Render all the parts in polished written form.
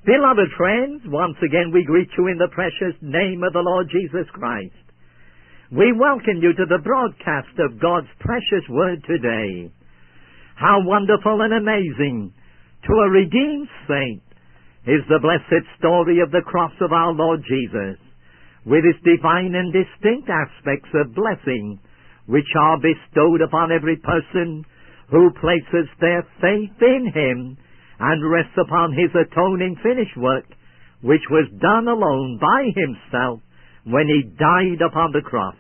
Beloved friends, once again we greet you in the precious name of the Lord Jesus Christ. We welcome you to the broadcast of God's precious Word today. How wonderful and amazing to a redeemed saint is the blessed story of the cross of our Lord Jesus, with its divine and distinct aspects of blessing, which are bestowed upon every person who places their faith in Him and rests upon His atoning finished work, which was done alone by Himself when He died upon the cross.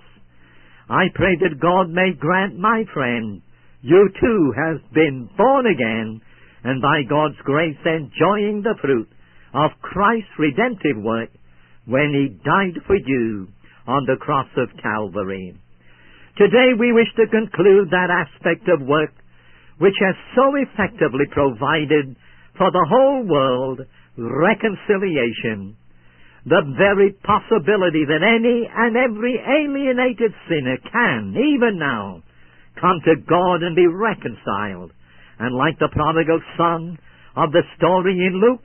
I pray that God may grant, my friend, you too have been born again, and by God's grace enjoying the fruit of Christ's redemptive work when He died for you on the cross of Calvary. Today we wish to conclude that aspect of work which has so effectively provided for the whole world reconciliation, the very possibility that any and every alienated sinner can, even now, come to God and be reconciled, and like the prodigal son of the story in Luke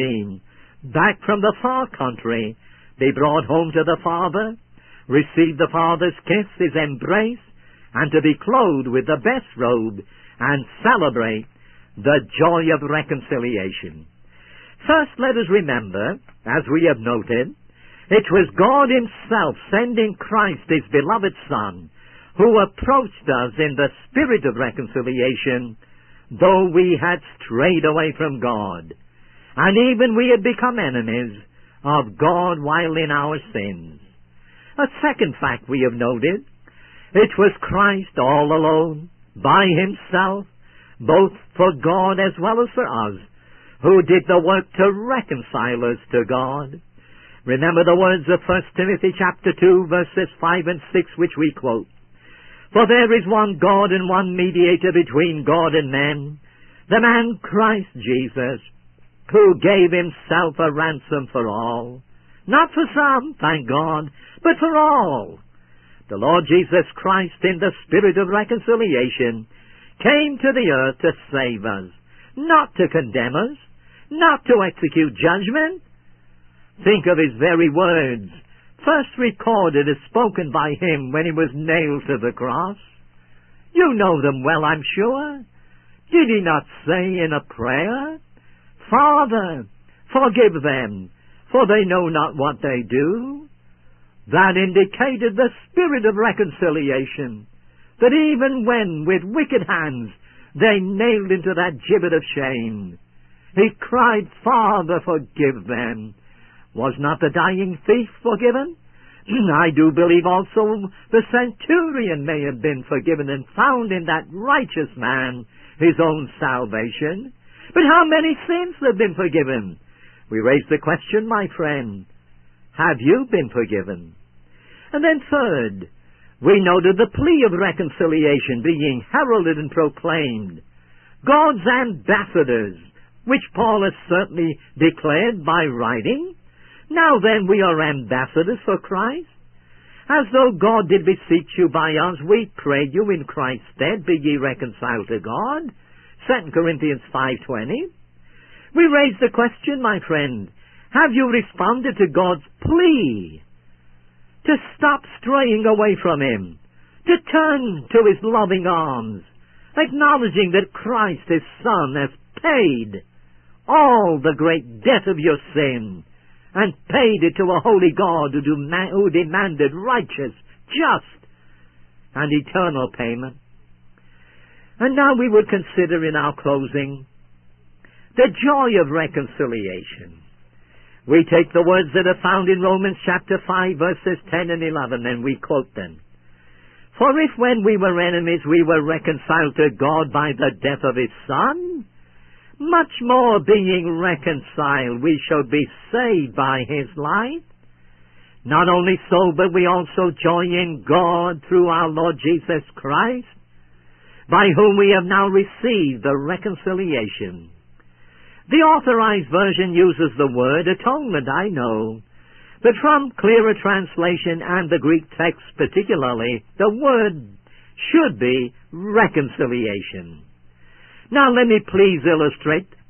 15, back from the far country, be brought home to the Father, receive the Father's kiss, His embrace, and to be clothed with the best robe, and celebrate the joy of reconciliation. First, let us remember, as we have noted, it was God Himself sending Christ, His beloved Son, who approached us in the spirit of reconciliation, though we had strayed away from God, and even we had become enemies of God while in our sins. A second fact we have noted, it was Christ all alone, by Himself, both for God as well as for us, who did the work to reconcile us to God. Remember the words of 1 Timothy chapter 2, verses 5 and 6, which we quote. For there is one God and one mediator between God and men, the man Christ Jesus, who gave Himself a ransom for all. Not for some, thank God, but for all. The Lord Jesus Christ, in the spirit of reconciliation, came to the earth to save us, not to condemn us, not to execute judgment. Think of His very words, first recorded as spoken by Him when He was nailed to the cross. You know them well, I'm sure. Did He not say in a prayer, Father, forgive them, for they know not what they do? That indicated the spirit of reconciliation, that even when with wicked hands they nailed Him to that gibbet of shame, He cried, Father, forgive them. Was not the dying thief forgiven? I do believe also the centurion may have been forgiven and found in that righteous man his own salvation. But how many sins have been forgiven? We raise the question, my friend, have you been forgiven? And then third, we noted the plea of reconciliation being heralded and proclaimed. God's ambassadors, which Paul has certainly declared by writing. Now then, we are ambassadors for Christ. As though God did beseech you by us, we pray you in Christ's stead, be ye reconciled to God. 2 Corinthians 5:20. We raise the question, my friend, have you responded to God's plea to stop straying away from Him, to turn to His loving arms, acknowledging that Christ, His Son, has paid all the great debt of your sin, and paid it to a holy God who demanded righteous, just, and eternal payment? And now we will consider in our closing the joy of reconciliation. We take the words that are found in Romans chapter 5, verses 10 and 11, and we quote them. For if when we were enemies we were reconciled to God by the death of His Son, much more being reconciled we shall be saved by His life. Not only so, but we also joy in God through our Lord Jesus Christ, by whom we have now received the reconciliation. The Authorized Version uses the word atonement, I know, but from clearer translation and the Greek text particularly, the word should be reconciliation. Now let me please illustrate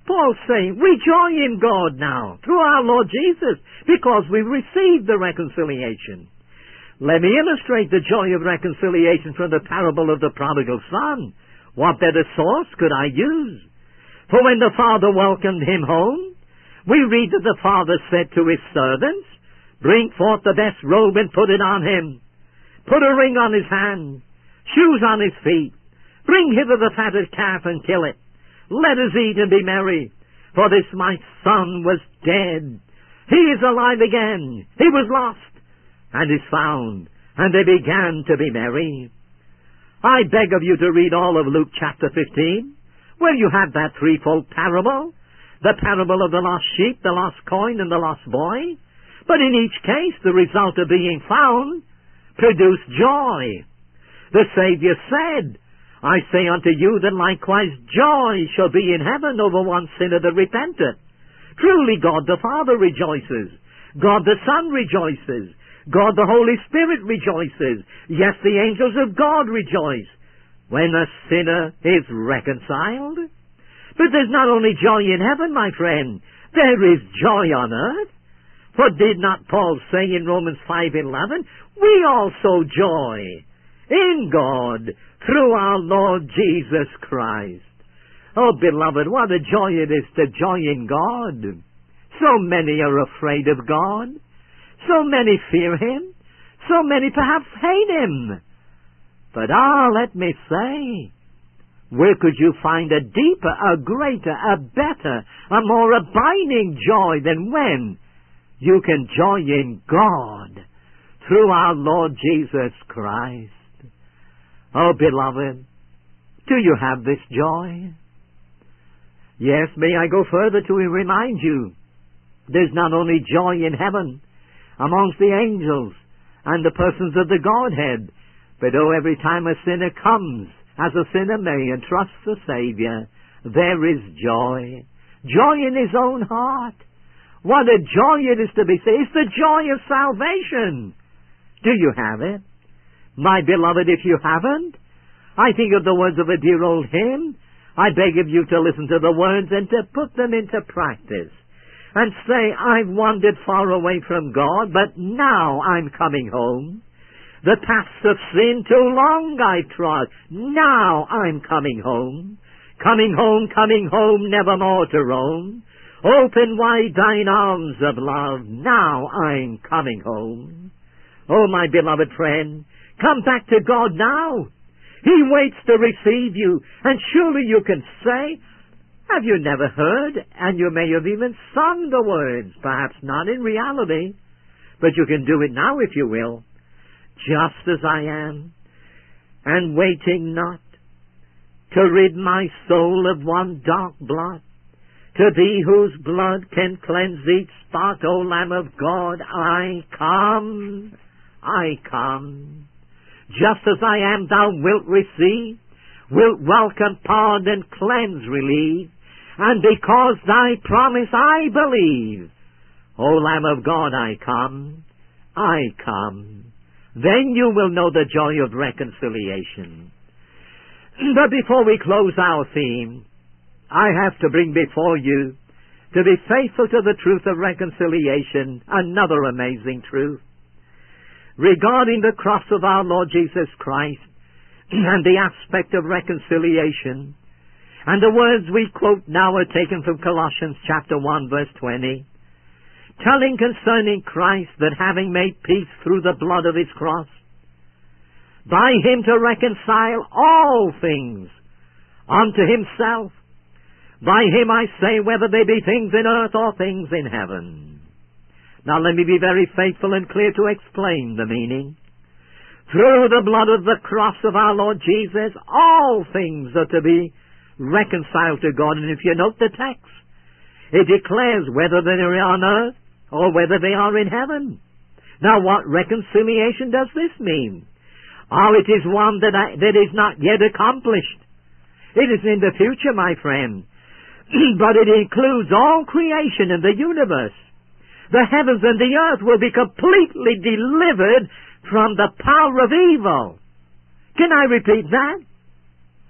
Paul's saying, we joy in God now, through our Lord Jesus, because we received the reconciliation. Let me illustrate the joy of reconciliation from the parable of the prodigal son. What better source could I use? For when the father welcomed him home, we read that the father said to his servants, bring forth the best robe and put it on him. Put a ring on his hand, shoes on his feet. Bring hither the fatted calf and kill it. Let us eat and be merry. For this my son was dead. He is alive again. He was lost and is found. And they began to be merry. I beg of you to read all of Luke chapter 15, where you have that threefold parable. The parable of the lost sheep, the lost coin, and the lost boy. But in each case, the result of being found produced joy. The Savior said, I say unto you that likewise joy shall be in heaven over one sinner that repenteth. Truly God the Father rejoices. God the Son rejoices. God the Holy Spirit rejoices. Yes, the angels of God rejoice when a sinner is reconciled. But there's not only joy in heaven, my friend. There is joy on earth. For did not Paul say in Romans 5:11, we also joy in God through our Lord Jesus Christ. Oh, beloved, what a joy it is to joy in God. So many are afraid of God. So many fear Him. So many perhaps hate Him. But let me say, where could you find a deeper, a greater, a better, a more abiding joy than when you can joy in God through our Lord Jesus Christ? Oh, beloved, do you have this joy? Yes, may I go further to remind you, there's not only joy in heaven amongst the angels and the persons of the Godhead, but every time a sinner comes, as a sinner may, and trusts the Savior, there is joy. Joy in his own heart. What a joy it is to be saved. It's the joy of salvation. Do you have it? My beloved, if you haven't, I think of the words of a dear old hymn. I beg of you to listen to the words and to put them into practice. And say, I've wandered far away from God, but now I'm coming home. The paths of sin too long I've trod. Now I'm coming home. Coming home, never more to roam. Open wide thine arms of love. Now I'm coming home. Oh, my beloved friend, come back to God now. He waits to receive you, and surely you can say, have you never heard? And you may have even sung the words, perhaps not in reality, but you can do it now if you will. Just as I am, and waiting not to rid my soul of one dark blot, to thee whose blood can cleanse each spot, O Lamb of God, I come. Just as I am, thou wilt receive, wilt welcome, pardon, cleanse, relieve, and because thy promise I believe, O Lamb of God, I come. Then you will know the joy of reconciliation. But before we close our theme, I have to bring before you, to be faithful to the truth of reconciliation, another amazing truth. Regarding the cross of our Lord Jesus Christ and the aspect of reconciliation, and the words we quote now are taken from Colossians chapter 1 verse 20, telling concerning Christ that having made peace through the blood of his cross, by him to reconcile all things unto himself. By him I say, whether they be things in earth or things in heaven. Now let me be very faithful and clear to explain the meaning. Through the blood of the cross of our Lord Jesus, all things are to be reconciled to God. And if you note the text, it declares whether they are on earth or whether they are in heaven. Now what reconciliation does this mean? Oh, it is one that is not yet accomplished. It is in the future, my friend. But it includes all creation in the universe. The heavens and the earth will be completely delivered from the power of evil. Can I repeat that?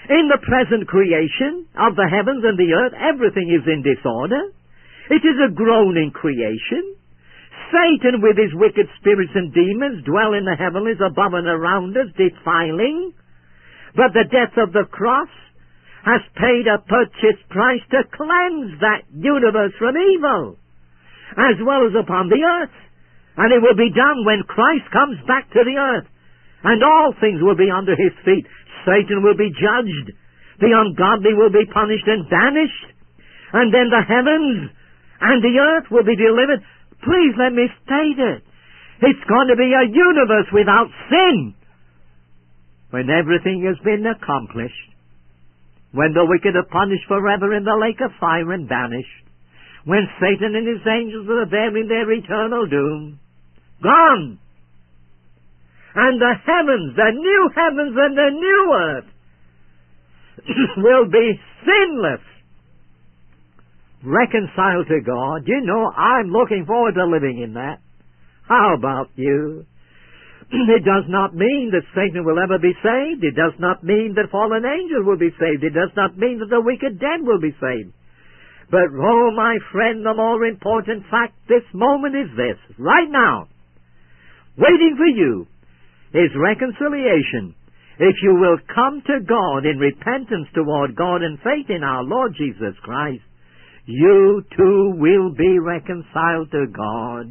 In the present creation of the heavens and the earth, everything is in disorder. It is a groaning creation. Satan with his wicked spirits and demons dwell in the heavenlies above and around us, defiling. But the death of the cross has paid a purchase price to cleanse that universe from evil, as well as upon the earth. And it will be done when Christ comes back to the earth, and all things will be under his feet. Satan will be judged. The ungodly will be punished and banished. And then the heavens and the earth will be delivered. Please let me state it. It's going to be a universe without sin. When everything has been accomplished. When the wicked are punished forever in the lake of fire and banished. When Satan and his angels are there in their eternal doom. Gone. And the heavens, the new heavens and the new earth will be sinless. Reconciled to God. You know, I'm looking forward to living in that. How about you? It does not mean that Satan will ever be saved. It does not mean that fallen angels will be saved. It does not mean that the wicked dead will be saved. But, oh, my friend, the more important fact this moment is this. Right now, waiting for you, is reconciliation. If you will come to God in repentance toward God and faith in our Lord Jesus Christ, you too will be reconciled to God.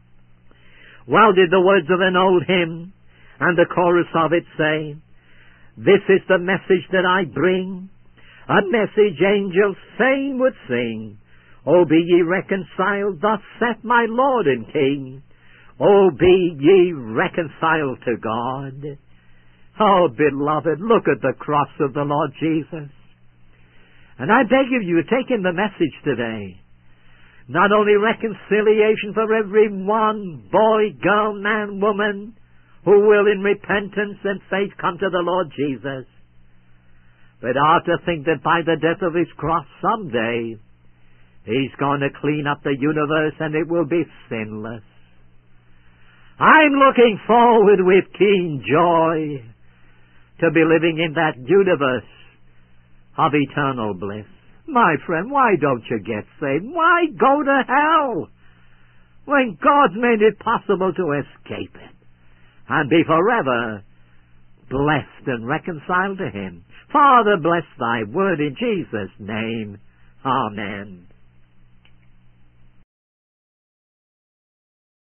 Well did the words of an old hymn and the chorus of it say, this is the message that I bring, a message angels fain would sing. O be ye reconciled, thus saith my Lord and King. O be ye reconciled to God. Oh, beloved, look at the cross of the Lord Jesus. And I beg of you, take in the message today. Not only reconciliation for every one, boy, girl, man, woman, who will in repentance and faith come to the Lord Jesus, but ought to think that by the death of his cross someday, he's going to clean up the universe and it will be sinless. I'm looking forward with keen joy to be living in that universe of eternal bliss. My friend, why don't you get saved? Why go to hell when God's made it possible to escape it and be forever blessed and reconciled to him? Father, bless thy word in Jesus' name. Amen.